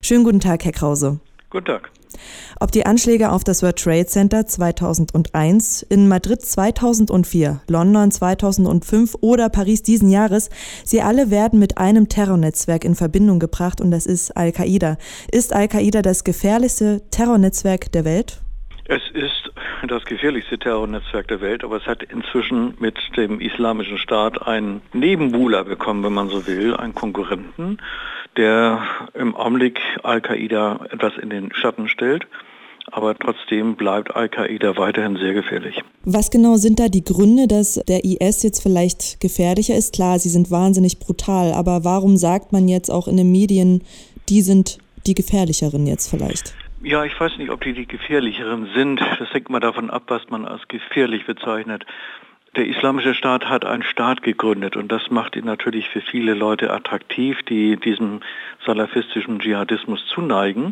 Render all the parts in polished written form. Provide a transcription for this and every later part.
Schönen guten Tag, Herr Krause. Guten Tag. Ob die Anschläge auf das World Trade Center 2001, in Madrid 2004, London 2005 oder Paris diesen Jahres, sie alle werden mit einem Terrornetzwerk in Verbindung gebracht und das ist Al-Qaida. Ist Al-Qaida das gefährlichste Terrornetzwerk der Welt? Es ist das gefährlichste Terrornetzwerk der Welt, aber es hat inzwischen mit dem Islamischen Staat einen Nebenbuhler bekommen, wenn man so will, einen Konkurrenten, der im Augenblick Al-Qaida etwas in den Schatten stellt. Aber trotzdem bleibt Al-Qaida weiterhin sehr gefährlich. Was genau sind da die Gründe, dass der IS jetzt vielleicht gefährlicher ist? Klar, sie sind wahnsinnig brutal, aber warum sagt man jetzt auch in den Medien, die sind die gefährlicheren jetzt vielleicht? Ja, ich weiß nicht, ob die gefährlicheren sind. Das hängt mal davon ab, was man als gefährlich bezeichnet. Der Islamische Staat hat einen Staat gegründet und das macht ihn natürlich für viele Leute attraktiv, die diesem salafistischen Dschihadismus zuneigen.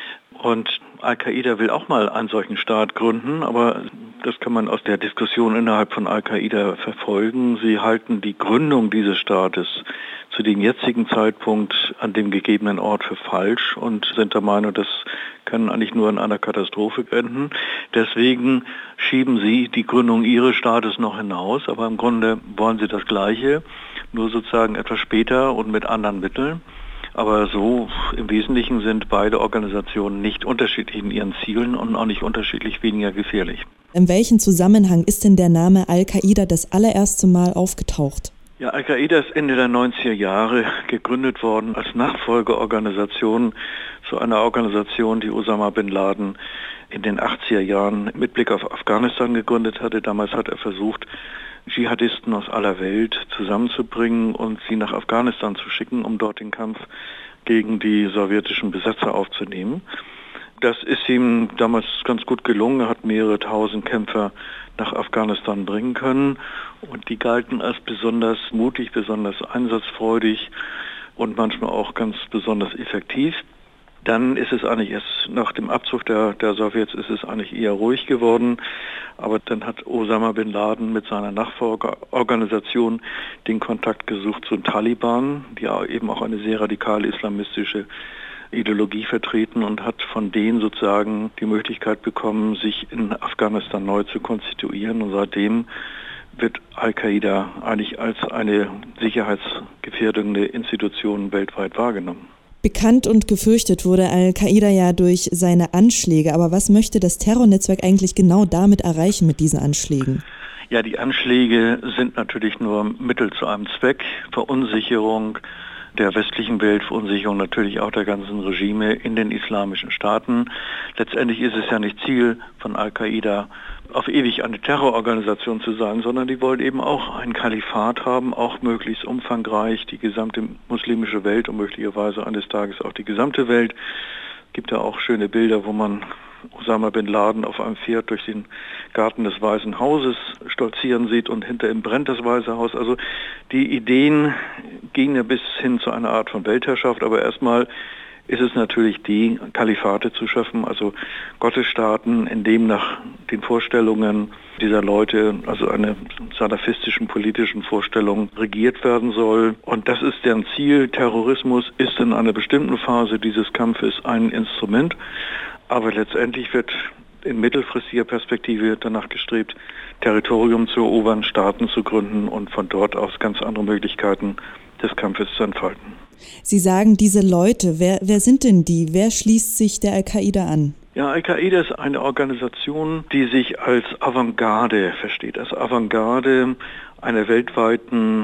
Und Al-Qaida will auch mal einen solchen Staat gründen, aber das kann man aus der Diskussion innerhalb von Al-Qaida verfolgen. Sie halten die Gründung dieses Staates zu dem jetzigen Zeitpunkt an dem gegebenen Ort für falsch und sind der Meinung, das kann eigentlich nur in einer Katastrophe enden. Deswegen schieben sie die Gründung ihres Staates noch hinaus, aber im Grunde wollen sie das Gleiche, nur sozusagen etwas später und mit anderen Mitteln. Aber so im Wesentlichen sind beide Organisationen nicht unterschiedlich in ihren Zielen und auch nicht unterschiedlich weniger gefährlich. In welchem Zusammenhang ist denn der Name Al-Qaida das allererste Mal aufgetaucht? Ja, Al-Qaida ist Ende der 90er Jahre gegründet worden als Nachfolgeorganisation zu einer Organisation, die Osama bin Laden in den 80er Jahren mit Blick auf Afghanistan gegründet hatte. Damals hat er versucht, Dschihadisten aus aller Welt zusammenzubringen und sie nach Afghanistan zu schicken, um dort den Kampf gegen die sowjetischen Besetzer aufzunehmen. Das ist ihm damals ganz gut gelungen. Er hat mehrere tausend Kämpfer nach Afghanistan bringen können und die galten als besonders mutig, besonders einsatzfreudig und manchmal auch ganz besonders effektiv. Dann ist es eigentlich erst nach dem Abzug der Sowjets ist es eigentlich eher ruhig geworden. Aber dann hat Osama bin Laden mit seiner Nachfolgeorganisation den Kontakt gesucht zu den Taliban, die eben auch eine sehr radikale islamistische Ideologie vertreten und hat von denen sozusagen die Möglichkeit bekommen, sich in Afghanistan neu zu konstituieren. Und seitdem wird Al-Qaida eigentlich als eine sicherheitsgefährdende Institution weltweit wahrgenommen. Bekannt und gefürchtet wurde Al-Qaida ja durch seine Anschläge. Aber was möchte das Terrornetzwerk eigentlich genau damit erreichen mit diesen Anschlägen? Ja, die Anschläge sind natürlich nur Mittel zu einem Zweck. Verunsicherung der westlichen Welt, Verunsicherung natürlich auch der ganzen Regime in den islamischen Staaten. Letztendlich ist es ja nicht Ziel von Al-Qaida, auf ewig eine Terrororganisation zu sein, sondern die wollen eben auch ein Kalifat haben, auch möglichst umfangreich, die gesamte muslimische Welt und möglicherweise eines Tages auch die gesamte Welt. Es gibt ja auch schöne Bilder, wo man Osama bin Laden auf einem Pferd durch den Garten des Weißen Hauses stolzieren sieht und hinter ihm brennt das Weiße Haus. Also die Ideen gehen ja bis hin zu einer Art von Weltherrschaft, aber erstmal ist es natürlich die Kalifate zu schaffen, also Gottesstaaten, in dem nach den Vorstellungen dieser Leute, also einer salafistischen politischen Vorstellung regiert werden soll. Und das ist deren Ziel. Terrorismus ist in einer bestimmten Phase dieses Kampfes ein Instrument, aber letztendlich wird in mittelfristiger Perspektive danach gestrebt, Territorium zu erobern, Staaten zu gründen und von dort aus ganz andere Möglichkeiten des Kampfes zu entfalten. Sie sagen, diese Leute, wer sind denn die? Wer schließt sich der Al-Qaida an? Ja, Al-Qaida ist eine Organisation, die sich als Avantgarde versteht, als Avantgarde einer weltweiten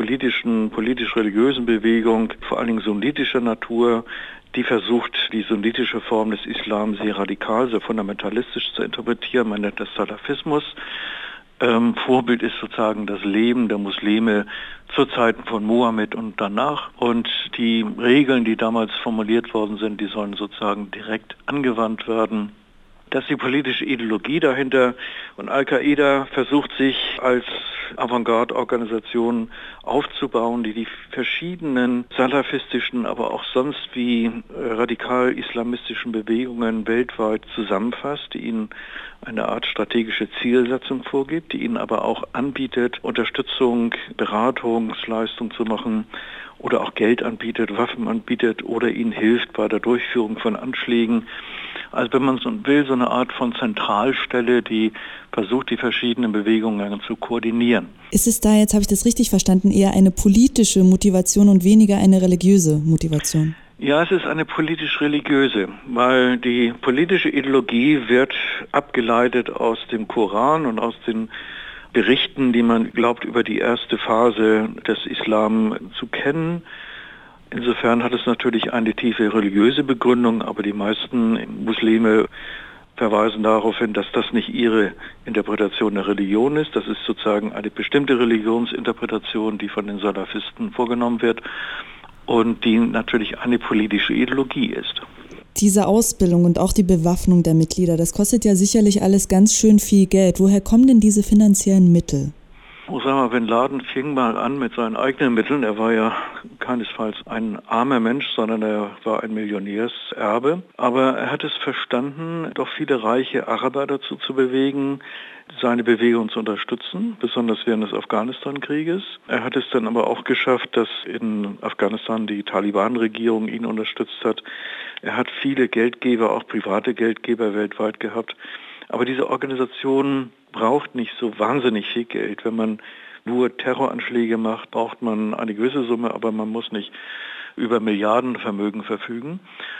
politisch-religiösen Bewegung, vor allen Dingen sunnitischer Natur, die versucht, die sunnitische Form des Islam sehr radikal, sehr fundamentalistisch zu interpretieren. Man nennt das Salafismus. Vorbild ist sozusagen das Leben der Muslime zu Zeiten von Mohammed und danach. Und die Regeln, die damals formuliert worden sind, die sollen sozusagen direkt angewandt werden. Das ist die politische Ideologie dahinter. Und Al-Qaida versucht sich als Avantgarde-Organisationen aufzubauen, die die verschiedenen salafistischen, aber auch sonst wie radikal-islamistischen Bewegungen weltweit zusammenfasst, die ihnen eine Art strategische Zielsetzung vorgibt, die ihnen aber auch anbietet, Unterstützung, Beratungsleistung zu machen oder auch Geld anbietet, Waffen anbietet oder ihnen hilft bei der Durchführung von Anschlägen. Also wenn man so will, so eine Art von Zentralstelle, die versucht, die verschiedenen Bewegungen zu koordinieren. Ist es da jetzt, habe ich das richtig verstanden, eher eine politische Motivation und weniger eine religiöse Motivation? Ja, es ist eine politisch-religiöse, weil die politische Ideologie wird abgeleitet aus dem Koran und aus den Berichten, die man glaubt, über die erste Phase des Islam zu kennen. Insofern hat es natürlich eine tiefe religiöse Begründung, aber die meisten Muslime verweisen darauf hin, dass das nicht ihre Interpretation der Religion ist. Das ist sozusagen eine bestimmte Religionsinterpretation, die von den Salafisten vorgenommen wird und die natürlich eine politische Ideologie ist. Diese Ausbildung und auch die Bewaffnung der Mitglieder, das kostet ja sicherlich alles ganz schön viel Geld. Woher kommen denn diese finanziellen Mittel? Osama bin Laden fing mal an mit seinen eigenen Mitteln. Er war ja keinesfalls ein armer Mensch, sondern er war ein Millionärserbe. Aber er hat es verstanden, doch viele reiche Araber dazu zu bewegen, seine Bewegung zu unterstützen, besonders während des Afghanistan-Krieges. Er hat es dann aber auch geschafft, dass in Afghanistan die Taliban-Regierung ihn unterstützt hat. Er hat viele Geldgeber, auch private Geldgeber weltweit gehabt. Aber diese Organisation braucht nicht so wahnsinnig viel Geld. Wenn man nur Terroranschläge macht, braucht man eine gewisse Summe, aber man muss nicht über Milliardenvermögen verfügen.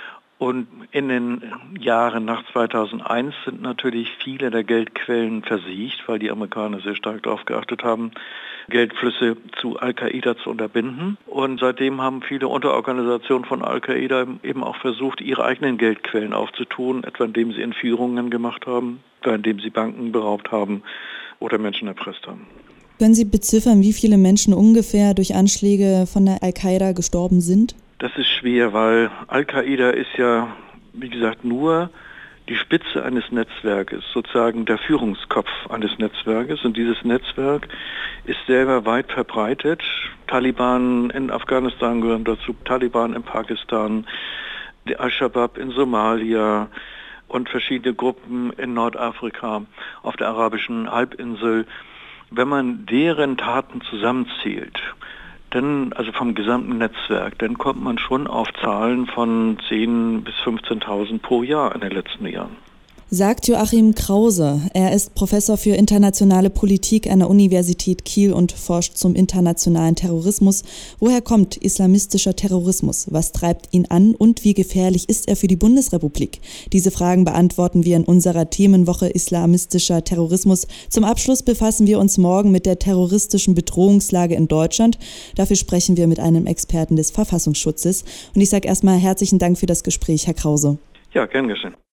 Und in den Jahren nach 2001 sind natürlich viele der Geldquellen versiegt, weil die Amerikaner sehr stark darauf geachtet haben, Geldflüsse zu Al-Qaida zu unterbinden. Und seitdem haben viele Unterorganisationen von Al-Qaida eben auch versucht, ihre eigenen Geldquellen aufzutun, etwa indem sie Entführungen gemacht haben, etwa indem sie Banken beraubt haben oder Menschen erpresst haben. Können Sie beziffern, wie viele Menschen ungefähr durch Anschläge von der Al-Qaida gestorben sind? Das ist schwer, weil Al-Qaida ist ja, wie gesagt, nur die Spitze eines Netzwerkes, sozusagen der Führungskopf eines Netzwerkes. Und dieses Netzwerk ist selber weit verbreitet. Taliban in Afghanistan gehören dazu, Taliban in Pakistan, die Al-Shabaab in Somalia und verschiedene Gruppen in Nordafrika, auf der arabischen Halbinsel. Wenn man deren Taten zusammenzählt, dann, also vom gesamten Netzwerk, dann kommt man schon auf Zahlen von 10.000 bis 15.000 pro Jahr in den letzten Jahren. Sagt Joachim Krause. Er ist Professor für internationale Politik an der Universität Kiel und forscht zum internationalen Terrorismus. Woher kommt islamistischer Terrorismus? Was treibt ihn an und wie gefährlich ist er für die Bundesrepublik? Diese Fragen beantworten wir in unserer Themenwoche Islamistischer Terrorismus. Zum Abschluss befassen wir uns morgen mit der terroristischen Bedrohungslage in Deutschland. Dafür sprechen wir mit einem Experten des Verfassungsschutzes. Und ich sage erstmal herzlichen Dank für das Gespräch, Herr Krause. Ja, gern geschehen.